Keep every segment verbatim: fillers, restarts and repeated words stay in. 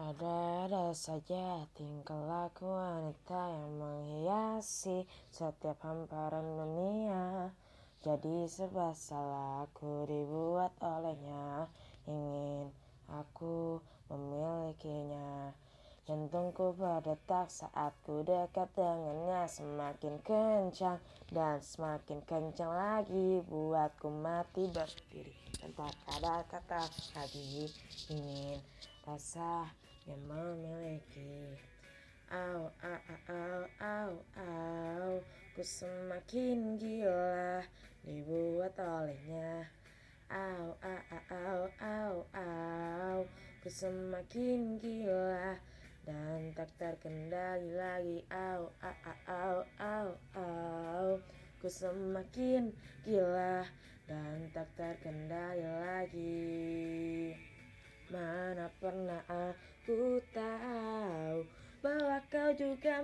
Ada-ada saja tingkah laku wanita yang menghiasi setiap hamparan dunia. Jadi serba salah aku dibuat olehnya, ingin aku memilikinya. Jantungku berdetak saat ku dekat dengannya, semakin kencang dan semakin kencang lagi, buatku mati berdiri tanpa ada kata lagi, ingin rasa yang memiliki. Au, au, au, au, au, ku semakin gila dibuat olehnya. Au, au, au, au, au, ku semakin gila dan tak terkendali lagi. Au, au, au, au, au, ku semakin gila dan tak terkendali lagi. Mana pernah aku tahu bahwa kau juga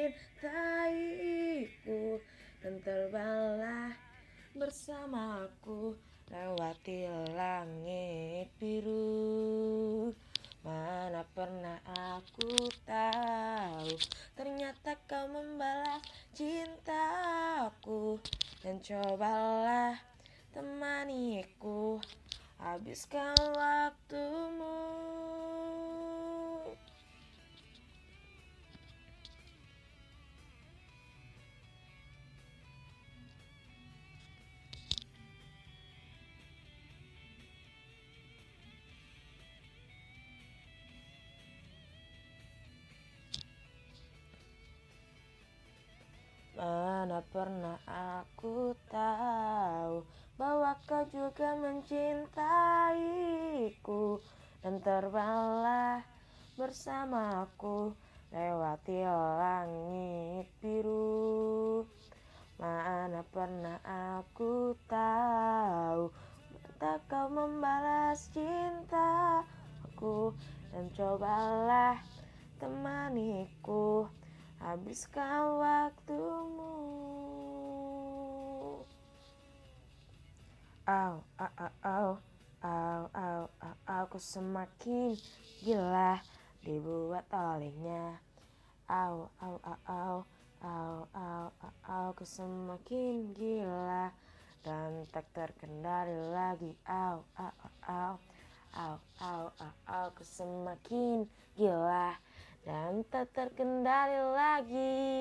mencintaiku dan terbanglah bersamaku lewati langit biru. Mana pernah aku tahu ternyata kau membalas cintaku, dan cobalah temaniku, habiskan waktumu. Mana pernah aku tahu bahwa kau juga mencintaiku dan terbanglah bersamaku lewati langit biru. Mana pernah aku tahu tak kau membalas cintaku, dan cobalah temaniku, habiskan waktumu. Au, au, au, au, au, au, au, aku semakin gila dibuat olehnya. Au, au, au, au, au, au, au, aku semakin gila dan tak terkendali lagi. Au, au, au, au, au, au, aku semakin gila dan tak terkendali lagi.